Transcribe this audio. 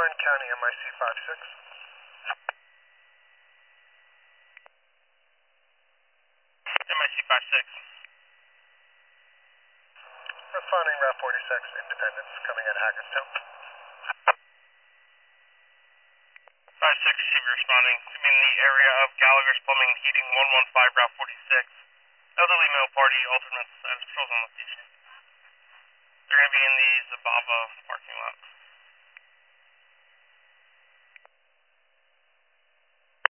Orange County, MIC 56. MIC 56. Responding Route 46, Independence, coming at Hagerstown. 56, receiver responding. I'm in the area of Gallagher's Plumbing and Heating, 115 Route 46. Elderly male party, alternate status patrols on location. They're going to be in the Zabava parking lot.